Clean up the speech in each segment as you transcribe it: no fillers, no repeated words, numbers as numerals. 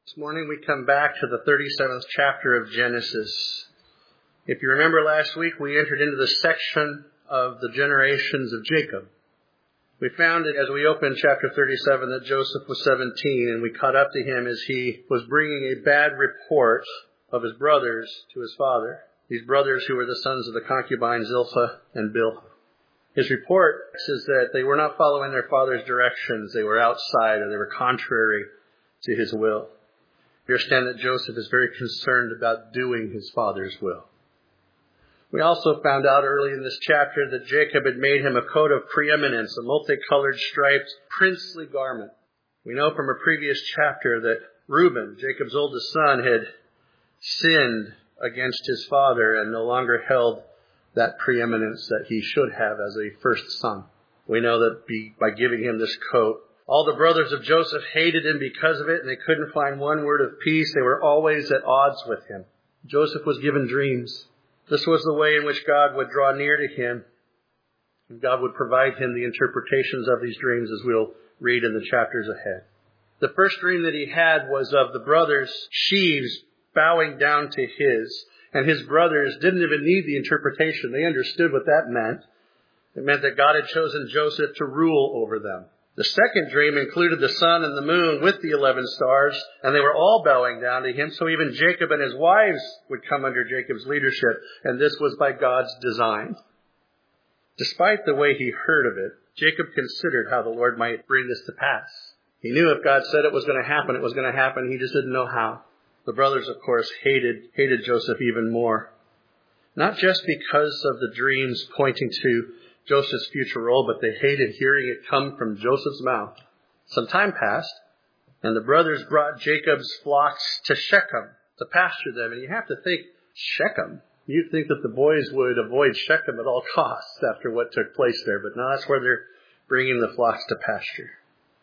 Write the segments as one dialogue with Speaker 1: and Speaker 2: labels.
Speaker 1: This morning we come back to the 37th chapter of Genesis. If you remember last week, we entered into the section of the generations of Jacob. We found that as we opened chapter 37 that Joseph was 17, and we caught up to him as he was bringing a bad report of his brothers to his father. These brothers who were the sons of the concubine Zilpah and Bilhah. His report says that they were not following their father's directions. They were outside, or they were contrary to his will. We understand that Joseph is very concerned about doing his father's will. We also found out early in this chapter that Jacob had made him a coat of preeminence, a multicolored striped princely garment. We know from a previous chapter that Reuben, Jacob's oldest son, had sinned against his father and no longer held that preeminence that he should have as a first son. We know that by giving him this coat, all the brothers of Joseph hated him because of it, and they couldn't find one word of peace. They were always at odds with him. Joseph was given dreams. This was the way in which God would draw near to him, and God would provide him the interpretations of these dreams, as we'll read in the chapters ahead. The first dream that he had was of the brothers' sheaves bowing down to his, and his brothers didn't even need the interpretation. They understood what that meant. It meant that God had chosen Joseph to rule over them. The second dream included the sun and the moon with the 11 stars, and they were all bowing down to him, so even Jacob and his wives would come under Jacob's leadership, and this was by God's design. Despite the way he heard of it, Jacob considered how the Lord might bring this to pass. He knew if God said it was going to happen, it was going to happen. He just didn't know how. The brothers, of course, hated Joseph even more. Not just because of the dreams pointing to Joseph's future role, but they hated hearing it come from Joseph's mouth. Some time passed, and the brothers brought Jacob's flocks to Shechem to pasture them. And you have to think, Shechem. You'd think that the boys would avoid Shechem at all costs after what took place there. But no, that's where they're bringing the flocks to pasture.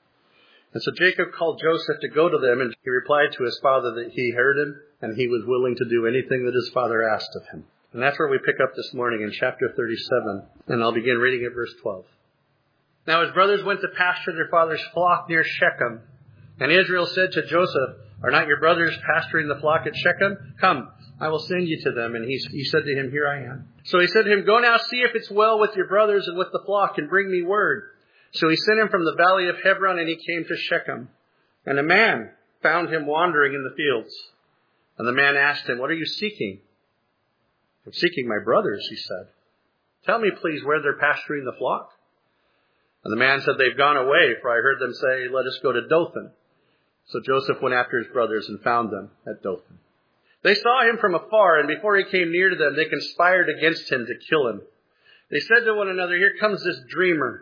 Speaker 1: And so Jacob called Joseph to go to them, and he replied to his father that he heard him, and he was willing to do anything that his father asked of him. And that's where we pick up this morning in chapter 37, and I'll begin reading at verse 12. Now his brothers went to pasture their father's flock near Shechem, and Israel said to Joseph, "Are not your brothers pasturing the flock at Shechem? Come, I will send you to them." And he said to him, "Here I am." So he said to him, "Go now, see if it's well with your brothers and with the flock, and bring me word." So he sent him from the valley of Hebron, and he came to Shechem. And a man found him wandering in the fields. And the man asked him, "What are you seeking?" "I'm seeking my brothers," he said. "Tell me, please, where they're pasturing the flock." And the man said, "They've gone away, for I heard them say, 'Let us go to Dothan.'" So Joseph went after his brothers and found them at Dothan. They saw him from afar, and before he came near to them, they conspired against him to kill him. They said to one another, "Here comes this dreamer.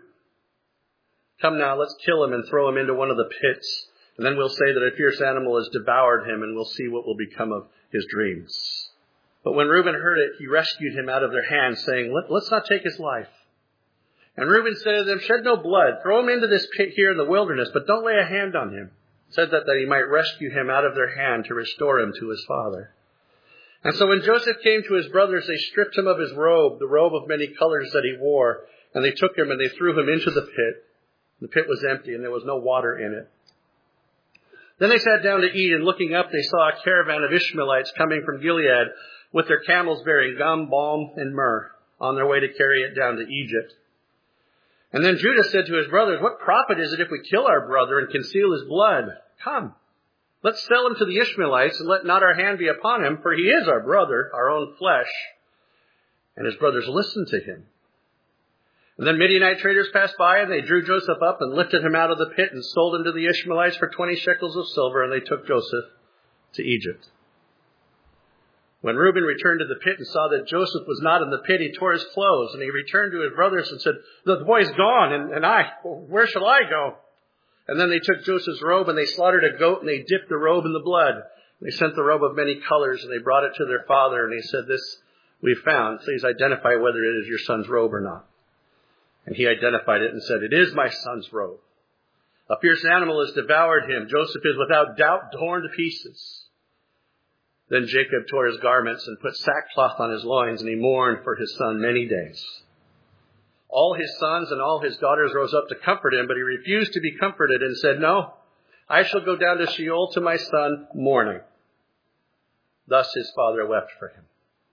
Speaker 1: Come now, let's kill him and throw him into one of the pits. And then we'll say that a fierce animal has devoured him, and we'll see what will become of his dreams." But when Reuben heard it, he rescued him out of their hands, saying, Let's not take his life. And Reuben said to them, "Shed no blood. Throw him into this pit here in the wilderness, but don't lay a hand on him." Said that he might rescue him out of their hand to restore him to his father. And so when Joseph came to his brothers, they stripped him of his robe, the robe of many colors that he wore. And they took him and they threw him into the pit. The pit was empty and there was no water in it. Then they sat down to eat, and looking up, they saw a caravan of Ishmaelites coming from Gilead with their camels bearing gum, balm, and myrrh on their way to carry it down to Egypt. And then Judah said to his brothers, "What profit is it if we kill our brother and conceal his blood? Come, let's sell him to the Ishmaelites, and let not our hand be upon him, for he is our brother, our own flesh." And his brothers listened to him. And then Midianite traders passed by, and they drew Joseph up and lifted him out of the pit and sold him to the Ishmaelites for 20 shekels of silver, and they took Joseph to Egypt. When Reuben returned to the pit and saw that Joseph was not in the pit, he tore his clothes, and he returned to his brothers and said, "The boy's gone, where shall I go?" And then they took Joseph's robe, and they slaughtered a goat, and they dipped the robe in the blood. They sent the robe of many colors, and they brought it to their father, and he said, "This we've found. Please identify whether it is your son's robe or not." And he identified it and said, "It is my son's robe. A fierce animal has devoured him. Joseph is without doubt torn to pieces." Then Jacob tore his garments and put sackcloth on his loins, and he mourned for his son many days. All his sons and all his daughters rose up to comfort him, but he refused to be comforted and said, "No, I shall go down to Sheol to my son mourning. Thus his father wept for him.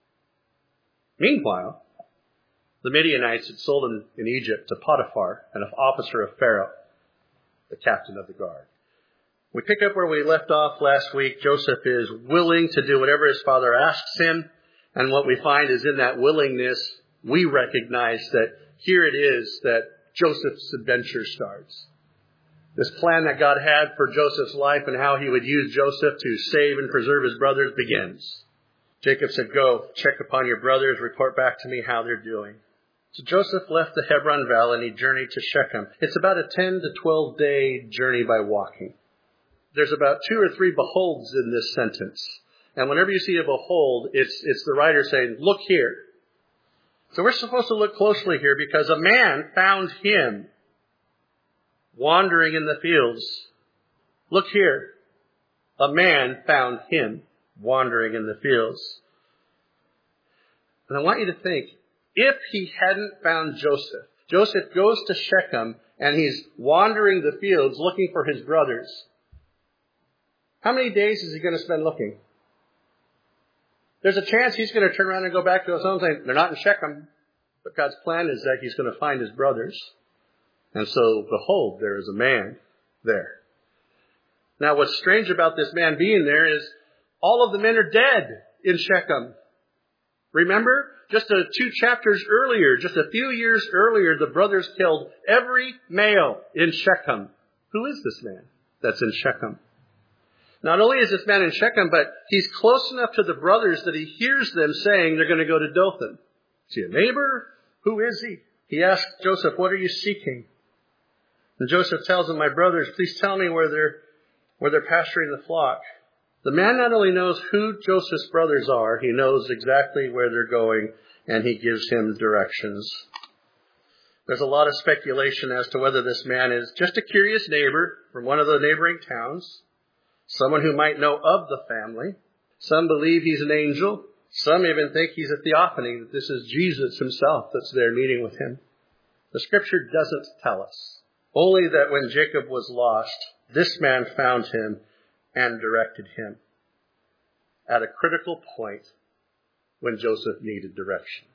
Speaker 1: Meanwhile, the Midianites had sold him in Egypt to Potiphar, an officer of Pharaoh, the captain of the guard. We pick up where we left off last week. Joseph is willing to do whatever his father asks him. And what we find is in that willingness, we recognize that here it is that Joseph's adventure starts. This plan that God had for Joseph's life and how he would use Joseph to save and preserve his brothers begins. Jacob said, "Go, check upon your brothers, report back to me how they're doing." So Joseph left the Hebron Valley and he journeyed to Shechem. It's about a 10 to 12 day journey by walking. There's about 2 or 3 beholds in this sentence. And whenever you see a behold, it's the writer saying, look here. So we're supposed to look closely here because a man found him wandering in the fields. Look here. A man found him wandering in the fields. And I want you to think, if he hadn't found Joseph, Joseph goes to Shechem and he's wandering the fields looking for his brothers. How many days is he going to spend looking? There's a chance he's going to turn around and go back to his home saying, they're not in Shechem. But God's plan is that he's going to find his brothers. And so, behold, there is a man there. Now, what's strange about this man being there is all of the men are dead in Shechem. Remember, just 2 chapters earlier, just a few years earlier, the brothers killed every male in Shechem. Who is this man that's in Shechem? Not only is this man in Shechem, but he's close enough to the brothers that he hears them saying they're going to go to Dothan. Is he a neighbor? Who is he? He asks Joseph, what are you seeking? And Joseph tells him, my brothers, please tell me where they're pasturing the flock. The man not only knows who Joseph's brothers are, he knows exactly where they're going, and he gives him directions. There's a lot of speculation as to whether this man is just a curious neighbor from one of the neighboring towns, someone who might know of the family. Some believe he's an angel. Some even think he's a theophany, that this is Jesus himself that's there meeting with him. The scripture doesn't tell us. Only that when Jacob was lost, this man found him and directed him at a critical point when Joseph needed direction.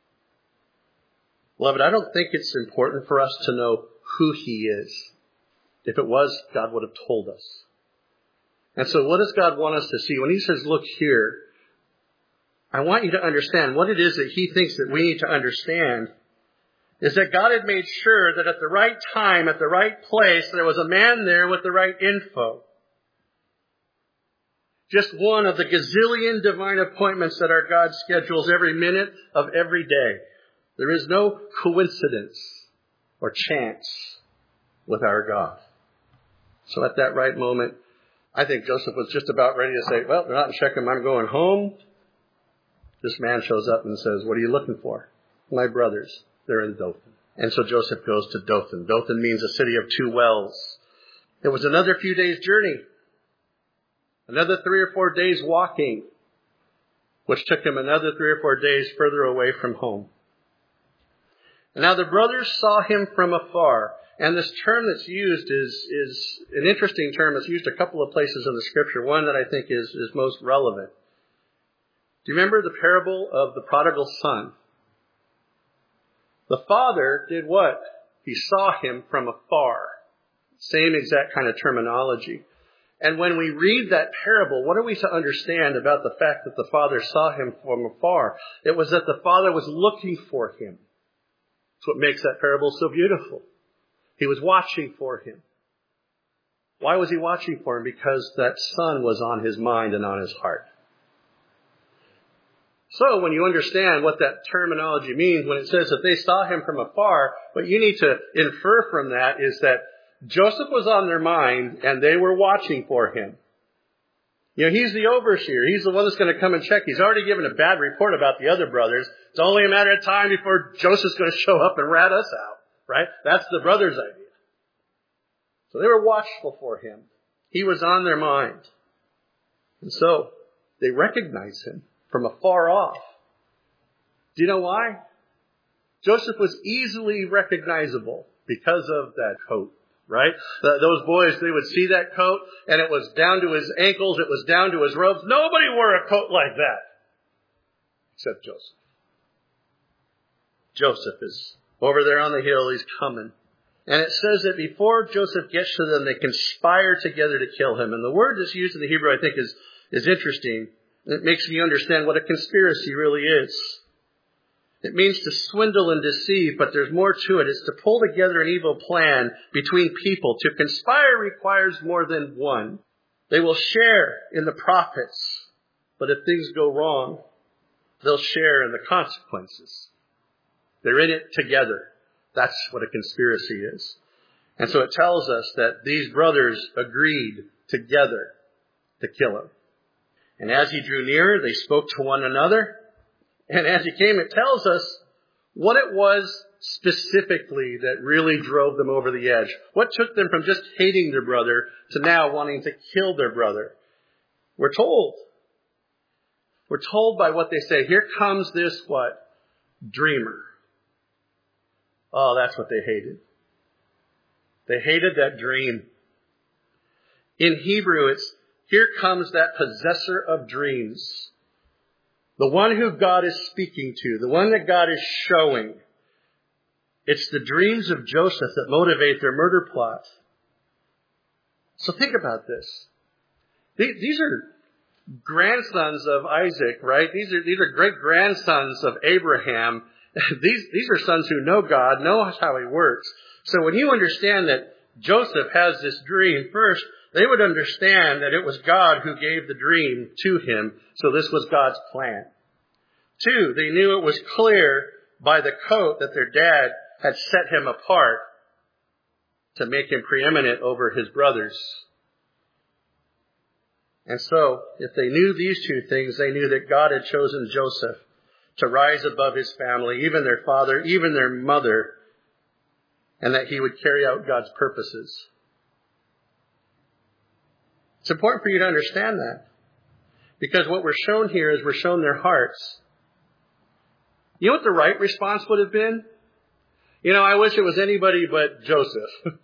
Speaker 1: Beloved, I don't think it's important for us to know who he is. If it was, God would have told us. And so what does God want us to see? When he says, look here, I want you to understand what it is that he thinks that we need to understand is that God had made sure that at the right time, at the right place, there was a man there with the right info. Just one of the gazillion divine appointments that our God schedules every minute of every day. There is no coincidence or chance with our God. So at that right moment, I think Joseph was just about ready to say, well, they're not in Shechem, I'm going home. This man shows up and says, what are you looking for? My brothers, they're in Dothan. And so Joseph goes to Dothan. Dothan means a city of 2 wells. It was another few days' journey. Another 3 or 4 days walking, which took him another 3 or 4 days further away from home. And now the brothers saw him from afar. And this term that's used is an interesting term. It's used a couple of places in the scripture. One that I think is most relevant. Do you remember the parable of the prodigal son? The father did what? He saw him from afar. Same exact kind of terminology. And when we read that parable, what are we to understand about the fact that the father saw him from afar? It was that the father was looking for him. That's what makes that parable so beautiful. He was watching for him. Why was he watching for him? Because that son was on his mind and on his heart. So when you understand what that terminology means, when it says that they saw him from afar, what you need to infer from that is that Joseph was on their mind and they were watching for him. You know, he's the overseer. He's the one that's going to come and check. He's already given a bad report about the other brothers. It's only a matter of time before Joseph's going to show up and rat us out, right? That's the brothers' idea. So they were watchful for him. He was on their mind. And so they recognized him from afar off. Do you know why? Joseph was easily recognizable because of that coat, right? Those boys, they would see that coat, and it was down to his ankles, it was down to his robes. Nobody wore a coat like that, except Joseph. Joseph is over there on the hill, he's coming. And it says that before Joseph gets to them, they conspire together to kill him. And the word that's used in the Hebrew, I think, is interesting. It makes me understand what a conspiracy really is. It means to swindle and deceive, but there's more to it. It's to pull together an evil plan between people. To conspire requires more than one. They will share in the profits, but if things go wrong, they'll share in the consequences. They're in it together. That's what a conspiracy is. And so it tells us that these brothers agreed together to kill him. And as he drew nearer, they spoke to one another. And as he came, it tells us what it was specifically that really drove them over the edge. What took them from just hating their brother to now wanting to kill their brother. We're told by what they say, here comes this what? Dreamer. Oh, that's what they hated. They hated that dream. In Hebrew, it's, here comes that possessor of dreams. The one who God is speaking to, the one that God is showing. It's the dreams of Joseph that motivate their murder plot. So think about this. These are grandsons of Isaac, right? These are great-grandsons of Abraham. These are sons who know God, know how he works. So when you understand that Joseph has this dream, first, they would understand that it was God who gave the dream to him, so this was God's plan. Two, they knew it was clear by the coat that their dad had set him apart to make him preeminent over his brothers. And so, if they knew these two things, they knew that God had chosen Joseph to rise above his family, even their father, even their mother, and that he would carry out God's purposes. It's important for you to understand that. Because what we're shown here is we're shown their hearts. You know what the right response would have been? I wish it was anybody but Joseph.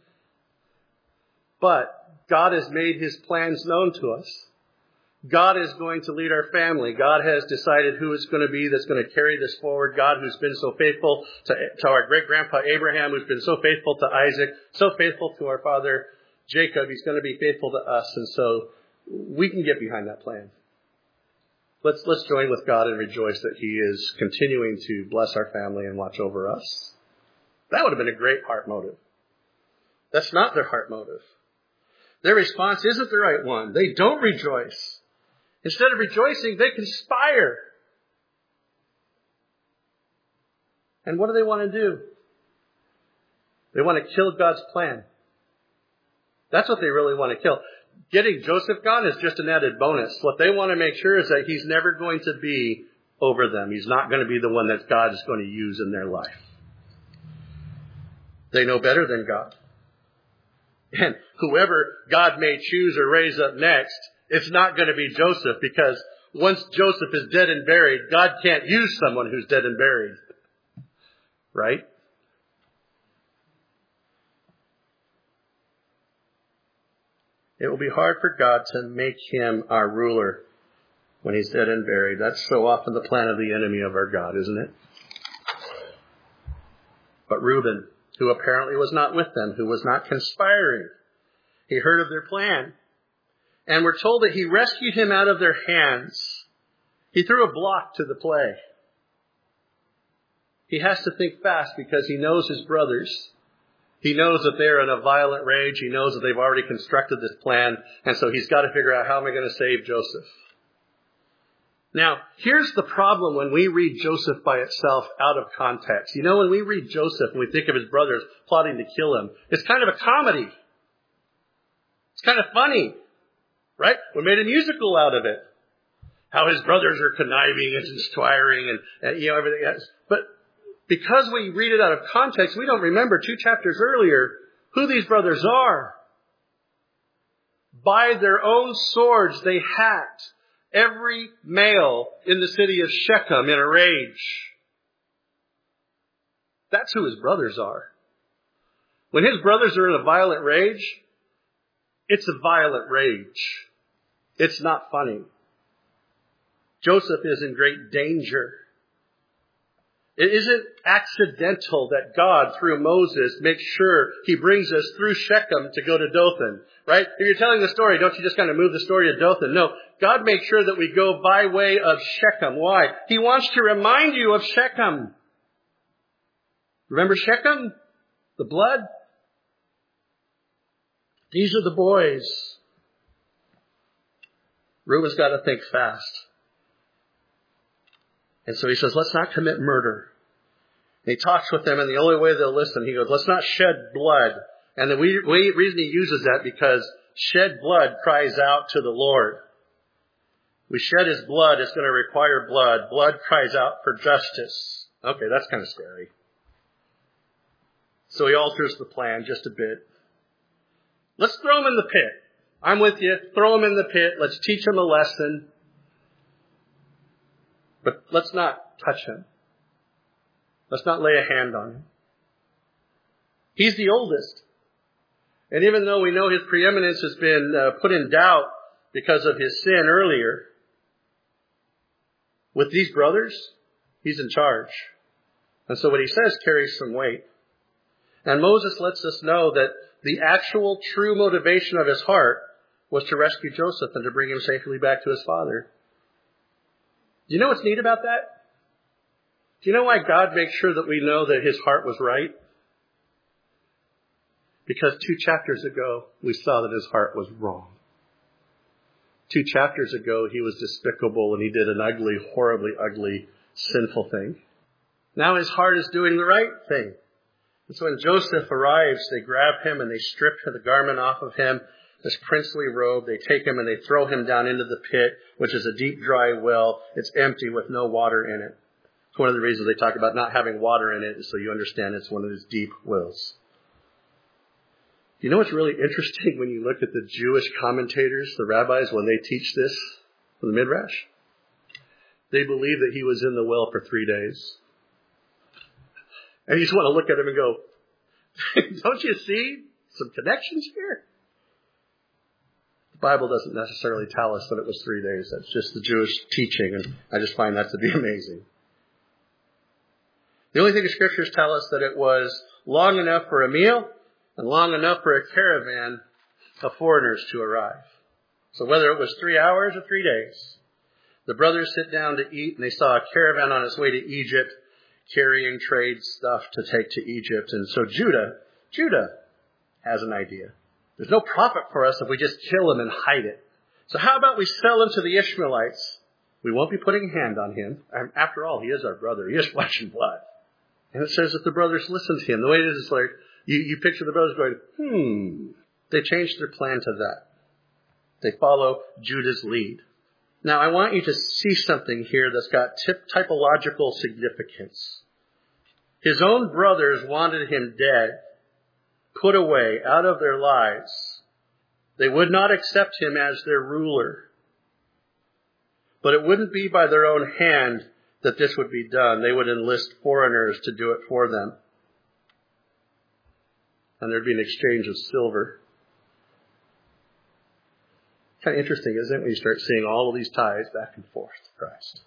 Speaker 1: But God has made his plans known to us. God is going to lead our family. God has decided who it's going to be that's going to carry this forward. God who's been so faithful to our great-grandpa Abraham, who's been so faithful to Isaac, so faithful to our father Jacob. He's going to be faithful to us. And so we can get behind that plan. Let's join with God and rejoice that he is continuing to bless our family and watch over us. That would have been a great heart motive. That's not their heart motive. Their response isn't the right one. They don't rejoice. Instead of rejoicing, they conspire. And what do they want to do? They want to kill God's plan. That's what they really want to kill. Getting Joseph gone is just an added bonus. What they want to make sure is that he's never going to be over them. He's not going to be the one that God is going to use in their life. They know better than God. And whoever God may choose or raise up next, it's not going to be Joseph, because once Joseph is dead and buried, God can't use someone who's dead and buried. Right? It will be hard for God to make him our ruler when he's dead and buried. That's so often the plan of the enemy of our God, isn't it? But Reuben, who apparently was not with them, who was not conspiring, he heard of their plan. And we're told that he rescued him out of their hands. He threw a block to the play. He has to think fast because he knows his brothers. He knows that they're in a violent rage. He knows that they've already constructed this plan. And so he's got to figure out, how am I going to save Joseph? Now, here's the problem when we read Joseph by itself out of context. When we read Joseph and we think of his brothers plotting to kill him, it's kind of a comedy. It's kind of funny, right? We made a musical out of it. How his brothers are conniving and conspiring and everything else. But because we read it out of context, we don't remember 2 chapters earlier who these brothers are. By their own swords, they hacked every male in the city of Shechem in a rage. That's who his brothers are. When his brothers are in a violent rage, it's a violent rage. It's not funny. Joseph is in great danger. It isn't accidental that God, through Moses, makes sure he brings us through Shechem to go to Dothan, right? If you're telling the story, don't you just kind of move the story to Dothan? No, God makes sure that we go by way of Shechem. Why? He wants to remind you of Shechem. Remember Shechem? The blood? These are the boys. Reuben's got to think fast. And so he says, let's not commit murder. And he talks with them, and the only way they'll listen, he goes, let's not shed blood. And the reason he uses that, because shed blood cries out to the Lord. We shed his blood, it's going to require blood. Blood cries out for justice. Okay, that's kind of scary. So he alters the plan just a bit. Let's throw him in the pit. I'm with you. Throw him in the pit. Let's teach him a lesson. But let's not touch him. Let's not lay a hand on him. He's the oldest. And even though we know his preeminence has been put in doubt because of his sin earlier, with these brothers, he's in charge. And so what he says carries some weight. And Moses lets us know that the actual true motivation of his heart was to rescue Joseph and to bring him safely back to his father. Do you know what's neat about that? Do you know why God makes sure that we know that his heart was right? Because 2 chapters ago, we saw that his heart was wrong. 2 chapters ago, he was despicable and he did an ugly, horribly ugly, sinful thing. Now his heart is doing the right thing. And so when Joseph arrives, they grab him and they strip the garment off of him, this princely robe. They take him and they throw him down into the pit, which is a deep, dry well. It's empty with no water in it. It's one of the reasons they talk about not having water in it, is so you understand it's one of these deep wells. You know what's really interesting when you look at the Jewish commentators, the rabbis, when they teach this from the Midrash? They believe that he was in the well for 3 days. And you just want to look at him and go, don't you see some connections here? The Bible doesn't necessarily tell us that it was 3 days. That's just the Jewish teaching, and I just find that to be amazing. The only thing the scriptures tell us that it was long enough for a meal and long enough for a caravan of foreigners to arrive. So whether it was 3 hours or 3 days, the brothers sit down to eat, and they saw a caravan on its way to Egypt, carrying trade stuff to take to Egypt. And so Judah has an idea. There's no profit for us if we just kill him and hide it. So how about we sell him to the Ishmaelites? We won't be putting a hand on him. After all, he is our brother. He is flesh and blood. And it says that the brothers listened to him. The way it is like, you picture the brothers going, They changed their plan to that. They follow Judah's lead. Now, I want you to see something here that's got typological significance. His own brothers wanted him dead, put away, out of their lives. They would not accept him as their ruler. But it wouldn't be by their own hand that this would be done. They would enlist foreigners to do it for them. And there'd be an exchange of silver. Kind of interesting, isn't it, when you start seeing all of these ties back and forth to Christ.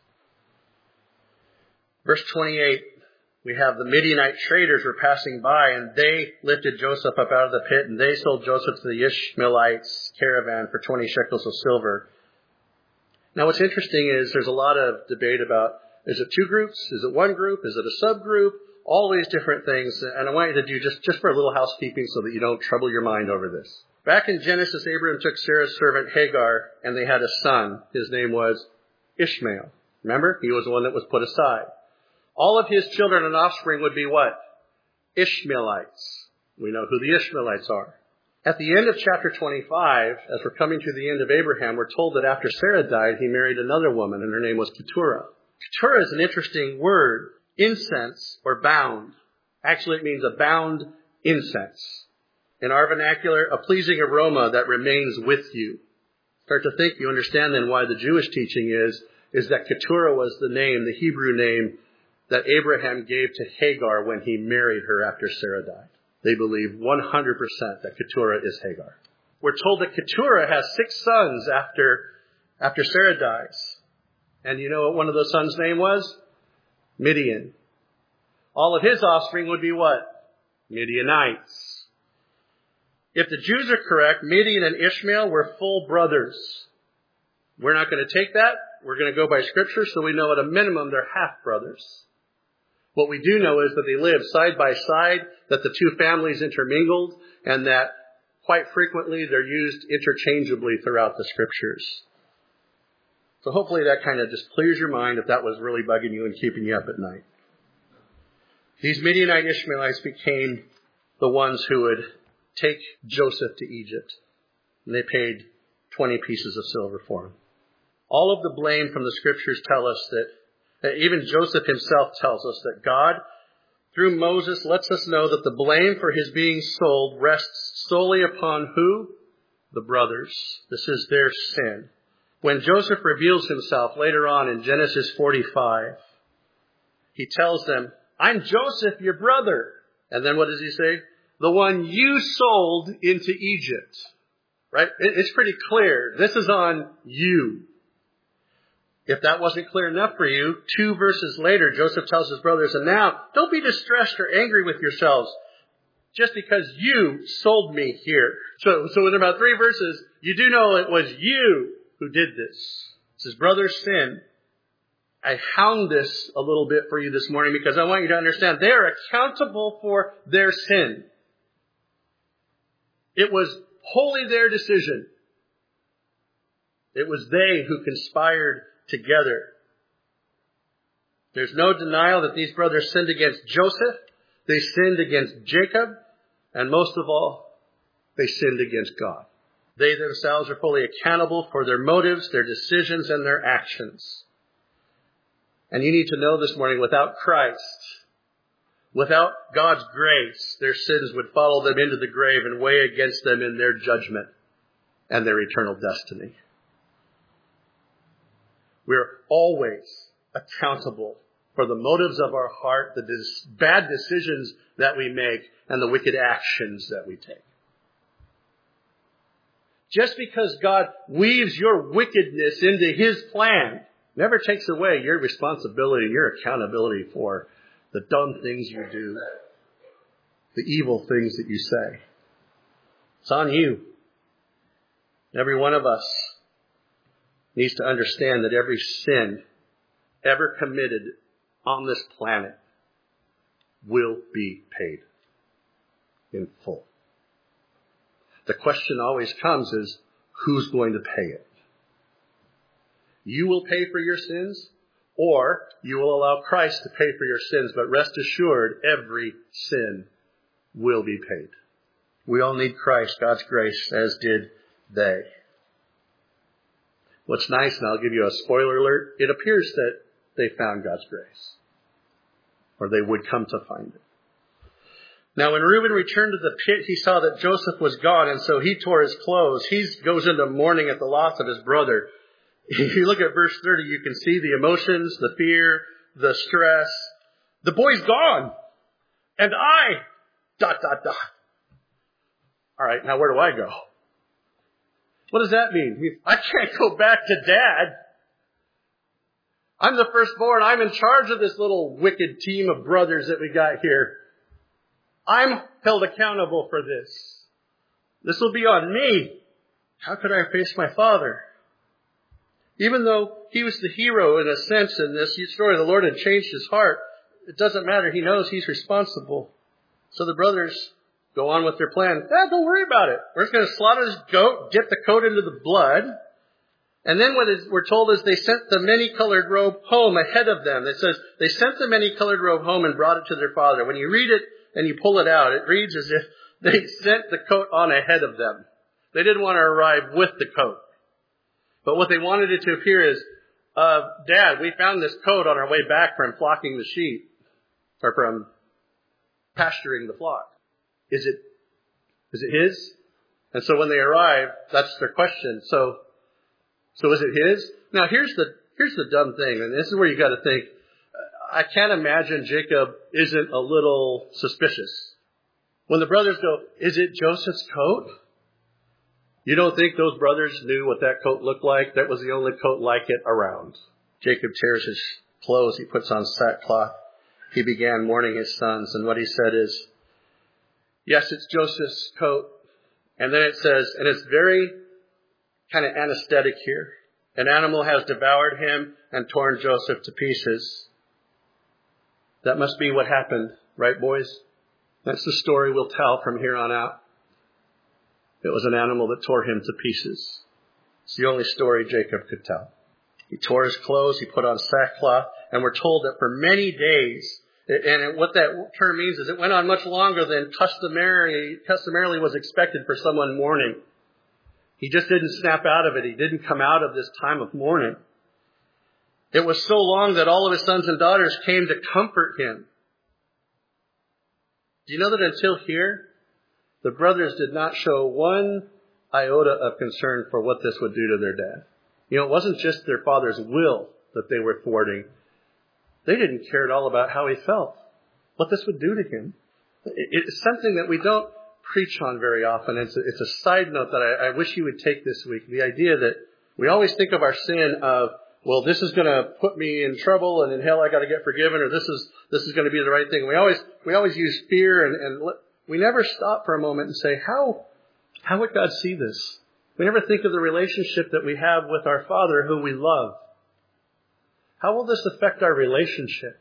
Speaker 1: Verse 28, we have the Midianite traders were passing by, and they lifted Joseph up out of the pit, and they sold Joseph to the Ishmaelites caravan for 20 shekels of silver. Now what's interesting is there's a lot of debate about, is it 2 groups? Is it 1 group? Is it a subgroup? All these different things. And I want you to do just for a little housekeeping so that you don't trouble your mind over this. Back in Genesis, Abraham took Sarah's servant Hagar, and they had a son. His name was Ishmael. Remember? He was the one that was put aside. All of his children and offspring would be what? Ishmaelites. We know who the Ishmaelites are. At the end of chapter 25, as we're coming to the end of Abraham, we're told that after Sarah died, he married another woman, and her name was Keturah. Keturah is an interesting word. Incense or bound. Actually, it means a bound incense. In our vernacular, a pleasing aroma that remains with you. Start to think, you understand then why the Jewish teaching is that Keturah was the name, the Hebrew name, that Abraham gave to Hagar when he married her after Sarah died. they believe 100% that Keturah is Hagar. We're told that Keturah has 6 sons after Sarah dies. And you know what one of those sons' name was? Midian. All of his offspring would be what? Midianites. If the Jews are correct, Midian and Ishmael were full brothers. We're not going to take that. We're going to go by Scripture, so we know at a minimum they're half-brothers. What we do know is that they lived side by side, that the two families intermingled, and that quite frequently they're used interchangeably throughout the Scriptures. So hopefully that kind of just clears your mind if that was really bugging you and keeping you up at night. These Midianite Ishmaelites became the ones who would take Joseph to Egypt. And they paid 20 pieces of silver for him. All of the blame from the Scriptures tell us that even Joseph himself tells us that God, through Moses, lets us know that the blame for his being sold rests solely upon who? The brothers. This is their sin. When Joseph reveals himself later on in Genesis 45, he tells them, I'm Joseph, your brother. And then what does he say? The one you sold into Egypt. Right? It's pretty clear. This is on you. If that wasn't clear enough for you, 2 verses later, Joseph tells his brothers, and now, don't be distressed or angry with yourselves just because you sold me here. So in about 3 verses, you do know it was you who did this. It's his brother's sin. I hound this a little bit for you this morning because I want you to understand they are accountable for their sin. It was wholly their decision. It was they who conspired together. There's no denial that these brothers sinned against Joseph. They sinned against Jacob. And most of all, they sinned against God. They themselves are fully accountable for their motives, their decisions, and their actions. And you need to know this morning, without Christ, without God's grace, their sins would follow them into the grave and weigh against them in their judgment and their eternal destiny. We're always accountable for the motives of our heart, the bad decisions that we make, and the wicked actions that we take. Just because God weaves your wickedness into his plan never takes away your responsibility, your accountability for the dumb things you do, the evil things that you say. It's on you. Every one of us needs to understand that every sin ever committed on this planet will be paid in full. The question always comes is, who's going to pay it? You will pay for your sins, or you will allow Christ to pay for your sins, but rest assured, every sin will be paid. We all need Christ, God's grace, as did they. What's nice, and I'll give you a spoiler alert, it appears that they found God's grace, or they would come to find it. Now, when Reuben returned to the pit, he saw that Joseph was gone, and so he tore his clothes. He goes into mourning at the loss of his brother. If you look at verse 30, you can see the emotions, the fear, the stress. The boy's gone. And I, ... All right, now where do I go? What does that mean? I can't go back to Dad. I'm the firstborn. I'm in charge of this little wicked team of brothers that we got here. I'm held accountable for this. This will be on me. How could I face my father? Even though he was the hero in a sense in this story, the Lord had changed his heart. It doesn't matter. He knows he's responsible. So the brothers go on with their plan. Don't worry about it. We're just going to slaughter this goat, dip the coat into the blood. And then what we're told is they sent the many-colored robe home ahead of them. It says they sent the many-colored robe home and brought it to their father. When you read it and you pull it out, it reads as if they sent the coat on ahead of them. They didn't want to arrive with the coat. But what they wanted it to appear is, Dad, we found this coat on our way back from flocking the sheep, or from pasturing the flock. Is it his? And so when they arrive, that's their question. So is it his? Now here's the dumb thing, and this is where you got to think. I can't imagine Jacob isn't a little suspicious. When the brothers go, is it Joseph's coat? You don't think those brothers knew what that coat looked like? That was the only coat like it around. Jacob tears his clothes. He puts on sackcloth. He began mourning his sons. And what he said is, yes, it's Joseph's coat. And then it says, and it's very kind of anesthetic here. An animal has devoured him and torn Joseph to pieces. That must be what happened, right, boys? That's the story we'll tell from here on out. It was an animal that tore him to pieces. It's the only story Jacob could tell. He tore his clothes, he put on sackcloth, and we're told that for many days, and what that term means is it went on much longer than customarily was expected for someone mourning. He just didn't snap out of it. He didn't come out of this time of mourning. It was so long that all of his sons and daughters came to comfort him. Do you know that until here, the brothers did not show one iota of concern for what this would do to their dad? You know, it wasn't just their father's will that they were thwarting. They didn't care at all about how he felt, what this would do to him. It's something that we don't preach on very often. It's a side note that I wish you would take this week. The idea that we always think of our sin of, well, this is going to put me in trouble, and in hell I got to get forgiven, or this is going to be the right thing. We always use fear, and we never stop for a moment and say, how would God see this? We never think of the relationship that we have with our Father who we love. How will this affect our relationship?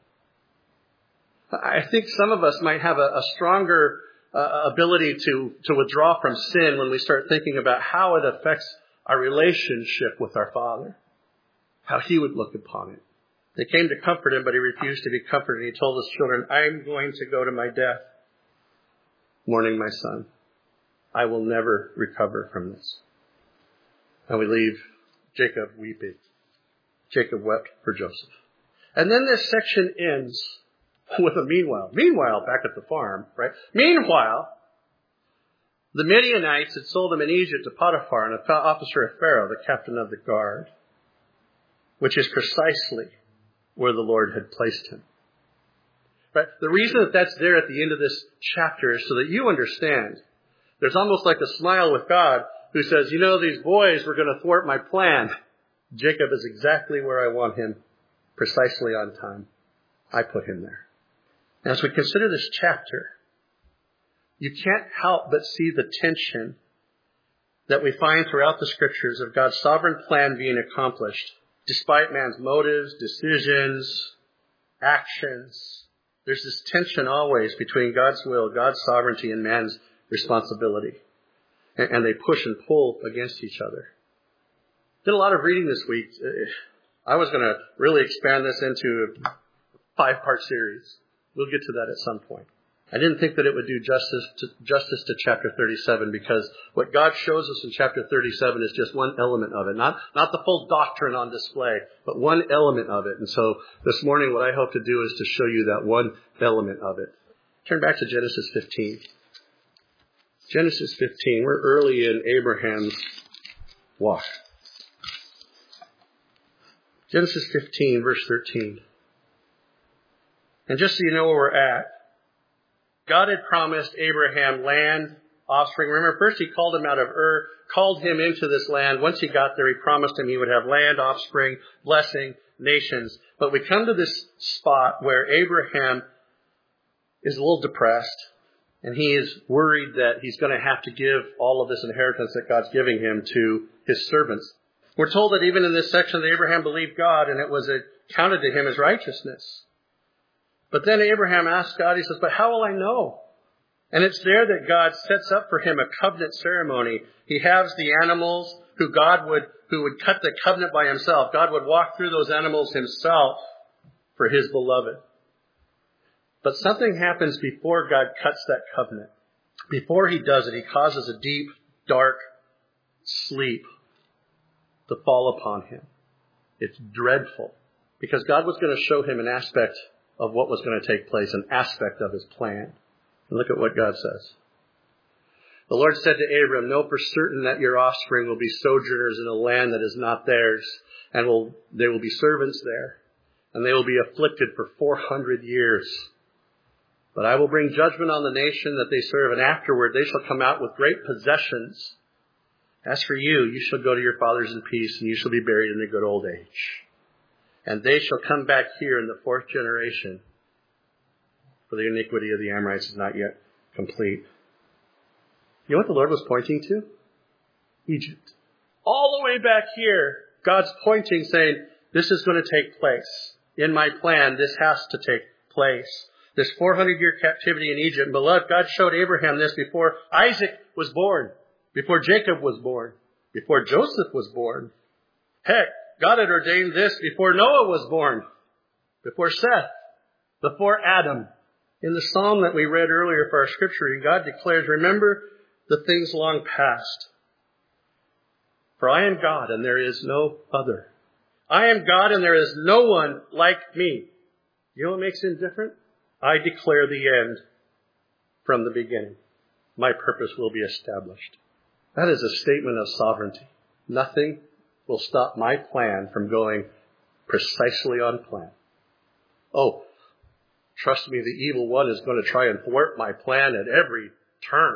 Speaker 1: I think some of us might have a stronger ability to withdraw from sin when we start thinking about how it affects our relationship with our Father, how he would look upon it. They came to comfort him, but he refused to be comforted. He told his children, I'm going to go to my death, mourning my son. I will never recover from this. And we leave Jacob weeping. Jacob wept for Joseph. And then this section ends with a meanwhile. Meanwhile, back at the farm, right? Meanwhile, the Midianites had sold him in Egypt to Potiphar, an officer of Pharaoh, the captain of the guard, which is precisely where the Lord had placed him. Right? The reason that that's there at the end of this chapter is so that you understand. There's almost like a smile with God who says, you know, these boys were going to thwart my plan. Jacob is exactly where I want him, precisely on time. I put him there. As we consider this chapter, you can't help but see the tension that we find throughout the scriptures of God's sovereign plan being accomplished, despite man's motives, decisions, actions. There's this tension always between God's will, God's sovereignty, and man's responsibility. And they push and pull against each other. Did a lot of reading this week. I was going to really expand this into a 5-part series. We'll get to that at some point. I didn't think that it would do justice to chapter 37, because what God shows us in chapter 37 is just one element of it. Not the full doctrine on display, but one element of it. And so this morning what I hope to do is to show you that one element of it. Turn back to Genesis 15. Genesis 15. We're early in Abraham's walk. Genesis 15, verse 13. And just so you know where we're at, God had promised Abraham land, offspring. Remember, first he called him out of Ur, called him into this land. Once he got there, he promised him he would have land, offspring, blessing, nations. But we come to this spot where Abraham is a little depressed, and he is worried that he's going to have to give all of this inheritance that God's giving him to his servants. We're told that even in this section that Abraham believed God, and it was counted to him as righteousness. But then Abraham asked God, he says, but how will I know? And it's there that God sets up for him a covenant ceremony. He has the animals who would cut the covenant by himself. God would walk through those animals himself for his beloved. But something happens before God cuts that covenant. Before he does it, he causes a deep, dark sleep to fall upon him. It's dreadful, because God was going to show him an aspect of what was going to take place, an aspect of his plan. And look at what God says. The Lord said to Abram, know for certain that your offspring will be sojourners in a land that is not theirs, and they will be servants there, and they will be afflicted for 400 years. But I will bring judgment on the nation that they serve, and afterward they shall come out with great possessions. As for you, you shall go to your fathers in peace, and you shall be buried in a good old age. And they shall come back here in the fourth generation, for the iniquity of the Amorites is not yet complete. You know what the Lord was pointing to? Egypt. All the way back here, God's pointing, saying, this is going to take place. In my plan, this has to take place. This 400-year captivity in Egypt. And beloved, God showed Abraham this before Isaac was born, before Jacob was born, before Joseph was born. Heck, God had ordained this before Noah was born, before Seth, before Adam. In the psalm that we read earlier for our scripture, God declares, remember the things long past. For I am God and there is no other. I am God and there is no one like me. You know what makes him different? I declare the end from the beginning. My purpose will be established. That is a statement of sovereignty. Nothing will stop my plan from going precisely on plan. Oh, trust me, the evil one is going to try and thwart my plan at every turn.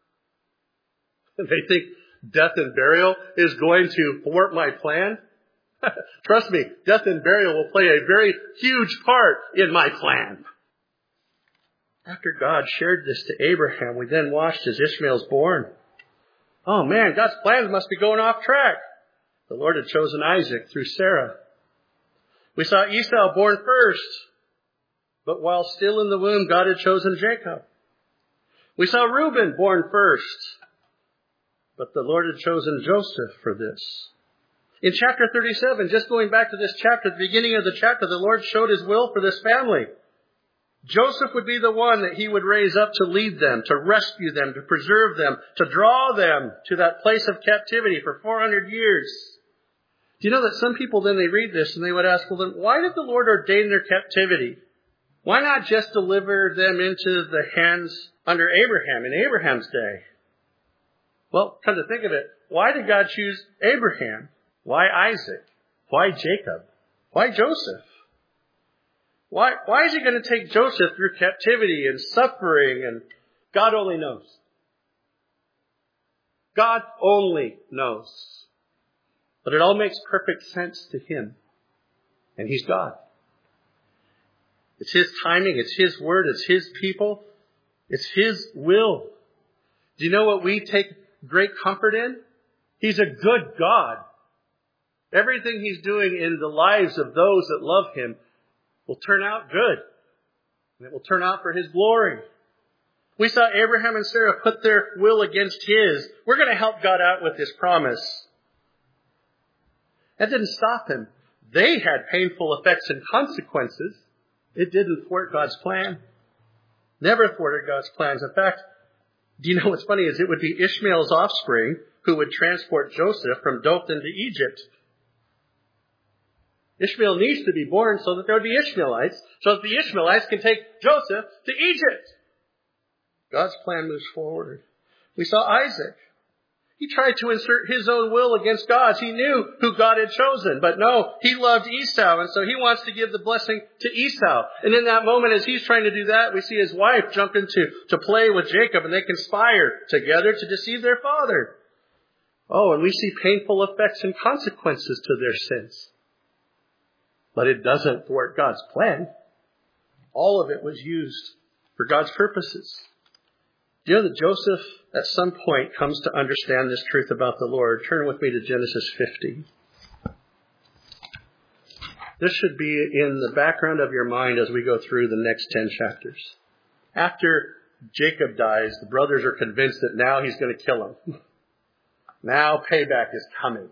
Speaker 1: They think death and burial is going to thwart my plan. Trust me, death and burial will play a very huge part in my plan. After God shared this to Abraham, we then watched as Ishmael's born. Oh man, God's plans must be going off track. The Lord had chosen Isaac through Sarah. We saw Esau born first, but while still in the womb, God had chosen Jacob. We saw Reuben born first, but the Lord had chosen Joseph for this. In chapter 37, just going back to this chapter, at the beginning of the chapter, the Lord showed his will for this family. Joseph would be the one that he would raise up to lead them, to rescue them, to preserve them, to draw them to that place of captivity for 400 years. Do you know that some people then they read this and they would ask, well then why did the Lord ordain their captivity? Why not just deliver them into the hands under Abraham in Abraham's day? Well, come to think of it, why did God choose Abraham? Why Isaac? Why Jacob? Why Joseph? Why is he going to take Joseph through captivity and suffering? And God only knows. God only knows. But it all makes perfect sense to him. And he's God. It's his timing. It's his word. It's his people. It's his will. Do you know what we take great comfort in? He's a good God. Everything he's doing in the lives of those that love him will turn out good. And it will turn out for his glory. We saw Abraham and Sarah put their will against his. We're going to help God out with this promise. That didn't stop him. They had painful effects and consequences. It didn't thwart God's plan. Never thwarted God's plans. In fact, do you know what's funny is it would be Ishmael's offspring who would transport Joseph from Dothan to Egypt. Ishmael needs to be born so that there would be Ishmaelites, so that the Ishmaelites can take Joseph to Egypt. God's plan moves forward. We saw Isaac. He tried to insert his own will against God's. He knew who God had chosen, but no, he loved Esau, and so he wants to give the blessing to Esau. And in that moment, as he's trying to do that, we see his wife jump into to play with Jacob, and they conspire together to deceive their father. Oh, and we see painful effects and consequences to their sins. But it doesn't thwart God's plan. All of it was used for God's purposes. Do you know that Joseph at some point comes to understand this truth about the Lord? Turn with me to Genesis 50. This should be in the background of your mind as we go through the next 10 chapters. After Jacob dies, the brothers are convinced that now he's going to kill him. Now payback is coming.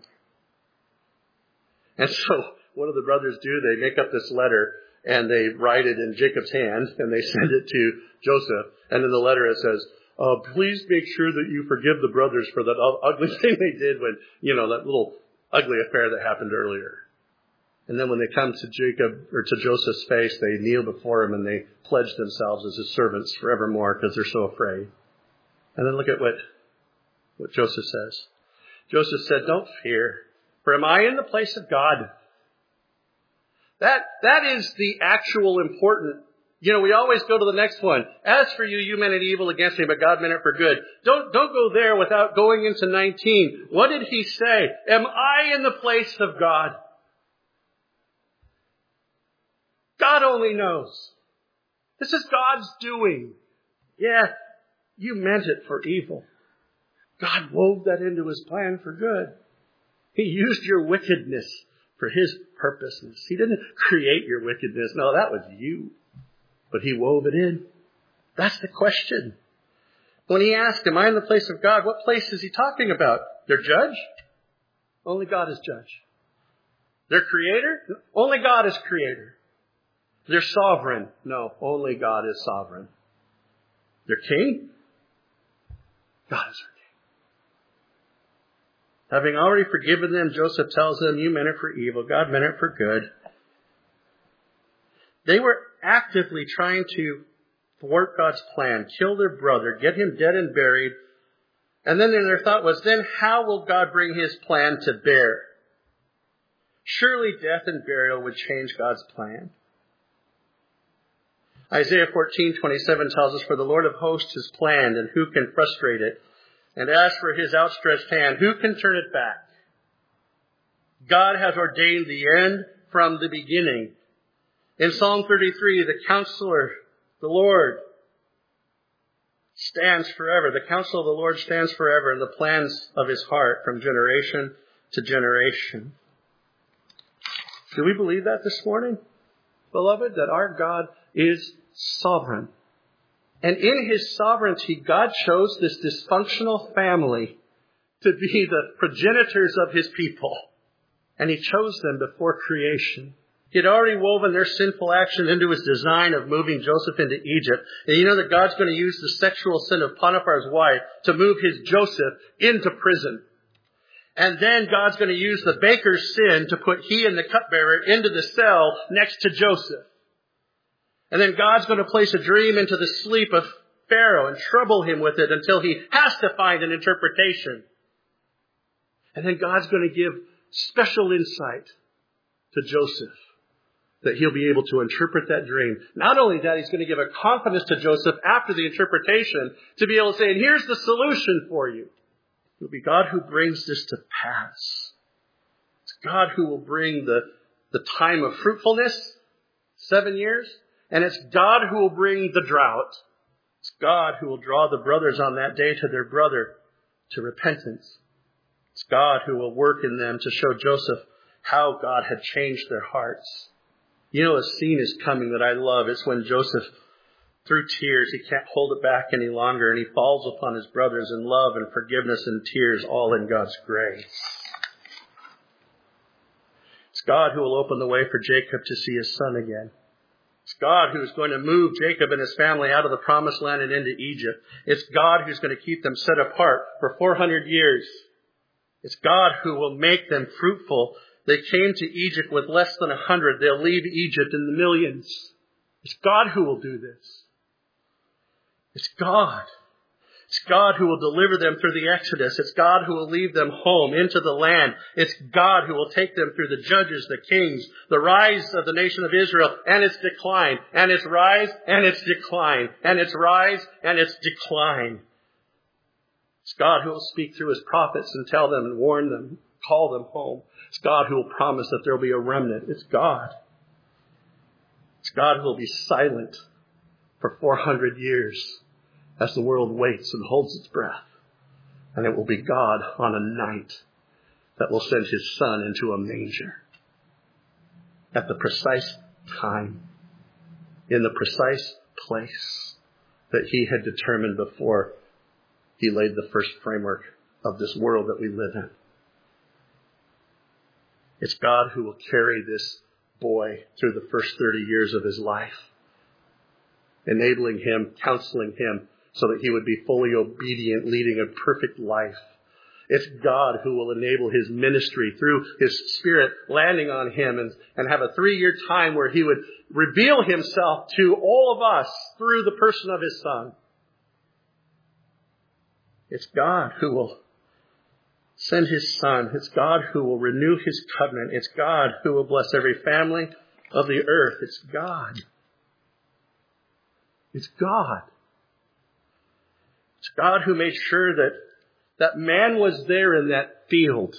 Speaker 1: And so what do the brothers do? They make up this letter and they write it in Jacob's hand and they send it to Joseph. And in the letter it says, please make sure that you forgive the brothers for that ugly thing they did when, that little ugly affair that happened earlier. And then when they come to Jacob or to Joseph's face, they kneel before him and they pledge themselves as his servants forevermore because they're so afraid. And then look at what Joseph says. Joseph said, don't fear, for am I in the place of God? That is the actual important We always go to the next one. As for you, you meant it evil against me, but God meant it for good. Don't go there without going into 19. What did he say? Am I in the place of God? God only knows. This is God's doing. Yeah, you meant it for evil. God wove that into his plan for good. He used your wickedness for his purposes. He didn't create your wickedness. No, that was you. But he wove it in. That's the question. When he asked, am I in the place of God? What place is he talking about? Their judge? Only God is judge. Their creator? Only God is creator. Their sovereign? No, only God is sovereign. Their king? God is our king. Having already forgiven them, Joseph tells them, you meant it for evil. God meant it for good. They were actively trying to thwart God's plan, kill their brother, get him dead and buried. And then their thought was, then how will God bring his plan to bear? Surely death and burial would change God's plan. Isaiah 14:27 tells us, for the Lord of hosts has planned, and who can frustrate it? And as for his outstretched hand, who can turn it back? God has ordained the end from the beginning. In Psalm 33, the counselor, the Lord, stands forever. The counsel of the Lord stands forever, and the plans of his heart from generation to generation. Do we believe that this morning, beloved, that our God is sovereign? And in his sovereignty, God chose this dysfunctional family to be the progenitors of his people. And he chose them before creation. He had already woven their sinful action into his design of moving Joseph into Egypt. And you know that God's going to use the sexual sin of Potiphar's wife to move his Joseph into prison. And then God's going to use the baker's sin to put he and the cupbearer into the cell next to Joseph. And then God's going to place a dream into the sleep of Pharaoh and trouble him with it until he has to find an interpretation. And then God's going to give special insight to Joseph that he'll be able to interpret that dream. Not only that, he's going to give a confidence to Joseph after the interpretation to be able to say, and here's the solution for you. It'll be God who brings this to pass. It's God who will bring the time of fruitfulness, 7 years. And it's God who will bring the drought. It's God who will draw the brothers on that day to their brother to repentance. It's God who will work in them to show Joseph how God had changed their hearts. You know, a scene is coming that I love. It's when Joseph, through tears, he can't hold it back any longer, and he falls upon his brothers in love and forgiveness and tears, all in God's grace. It's God who will open the way for Jacob to see his son again. It's God who is going to move Jacob and his family out of the promised land and into Egypt. It's God who's going to keep them set apart for 400 years. It's God who will make them fruitful. They came to Egypt with less than 100. They'll leave Egypt in the millions. It's God who will do this. It's God. It's God who will deliver them through the Exodus. It's God who will lead them home into the land. It's God who will take them through the judges, the kings, the rise of the nation of Israel and its decline, and its rise and its decline, and its rise and its decline. It's God who will speak through his prophets and tell them and warn them, call them home. It's God who will promise that there will be a remnant. It's God. It's God who will be silent for 400 years. As the world waits and holds its breath. And it will be God on a night that will send his son into a manger. At the precise time. In the precise place that he had determined before he laid the first framework of this world that we live in. It's God who will carry this boy through the first 30 years of his life. Enabling him, counseling him, so that he would be fully obedient, leading a perfect life. It's God who will enable his ministry through his Spirit landing on him and have a 3-year time where he would reveal himself to all of us through the person of his Son. It's God who will send his Son. It's God who will renew his covenant. It's God who will bless every family of the earth. It's God. It's God. It's God who made sure that that man was there in that field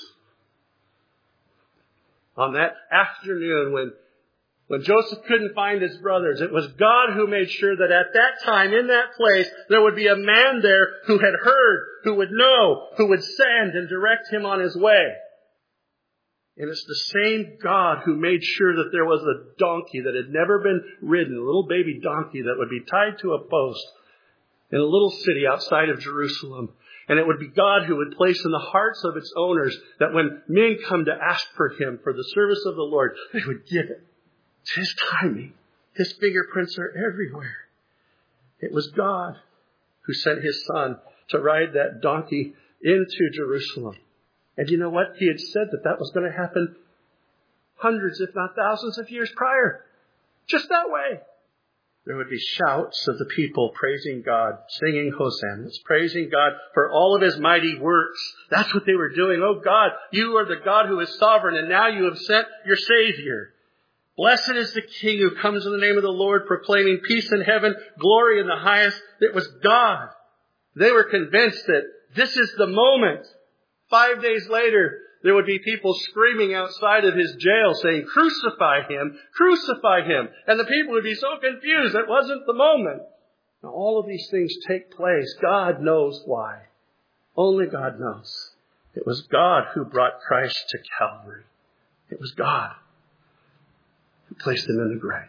Speaker 1: on that afternoon when Joseph couldn't find his brothers. It was God who made sure that at that time, in that place, there would be a man there who had heard, who would know, who would send and direct him on his way. And it's the same God who made sure that there was a donkey that had never been ridden, a little baby donkey that would be tied to a post in a little city outside of Jerusalem. And it would be God who would place in the hearts of its owners that when men come to ask for him for the service of the Lord, they would give it. It's his timing. His fingerprints are everywhere. It was God who sent his son to ride that donkey into Jerusalem. And you know what? He had said that was going to happen hundreds, if not thousands of years prior. Just that way. There would be shouts of the people praising God, singing hosannas, praising God for all of his mighty works. That's what they were doing. Oh God, you are the God who is sovereign, and now you have sent your Savior. Blessed is the King who comes in the name of the Lord, proclaiming peace in heaven, glory in the highest. It was God. They were convinced that this is the moment. 5 days later, there would be people screaming outside of his jail saying, crucify him, crucify him. And the people would be so confused. It wasn't the moment. Now, all of these things take place. God knows why. Only God knows. It was God who brought Christ to Calvary. It was God who placed him in the grave.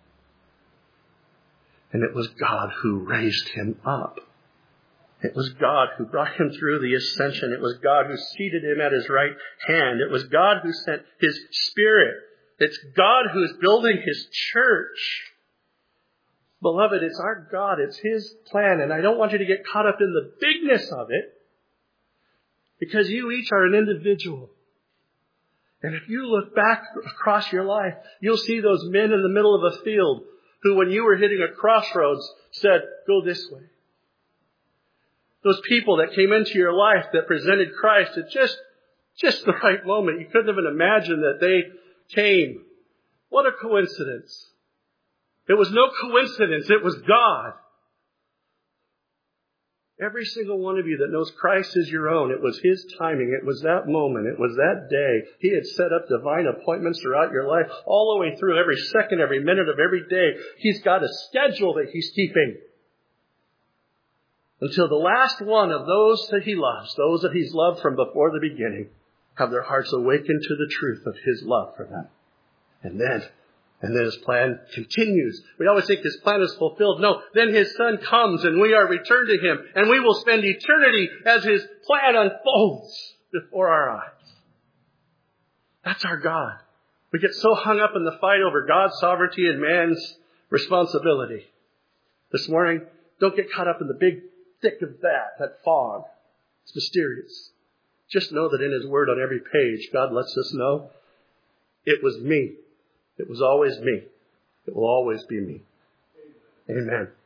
Speaker 1: And it was God who raised him up. It was God who brought him through the ascension. It was God who seated him at his right hand. It was God who sent his Spirit. It's God who is building his church. Beloved, it's our God. It's his plan. And I don't want you to get caught up in the bigness of it, because you each are an individual. And if you look back across your life, you'll see those men in the middle of a field who, when you were hitting a crossroads, said, go this way. Those people that came into your life that presented Christ at just the right moment. You couldn't even imagine that they came. What a coincidence. It was no coincidence. It was God. Every single one of you that knows Christ is your own. It was his timing. It was that moment. It was that day. He had set up divine appointments throughout your life, all the way through, every second, every minute of every day. He's got a schedule that he's keeping. Until the last one of those that he loves, those that he's loved from before the beginning, have their hearts awakened to the truth of his love for them. And then his plan continues. We always think his plan is fulfilled. No, then his son comes and we are returned to him. And we will spend eternity as his plan unfolds before our eyes. That's our God. We get so hung up in the fight over God's sovereignty and man's responsibility. This morning, don't get caught up in the big thick of that fog. It's mysterious. Just know that in his word on every page, God lets us know it was me. It was always me. It will always be me. Amen.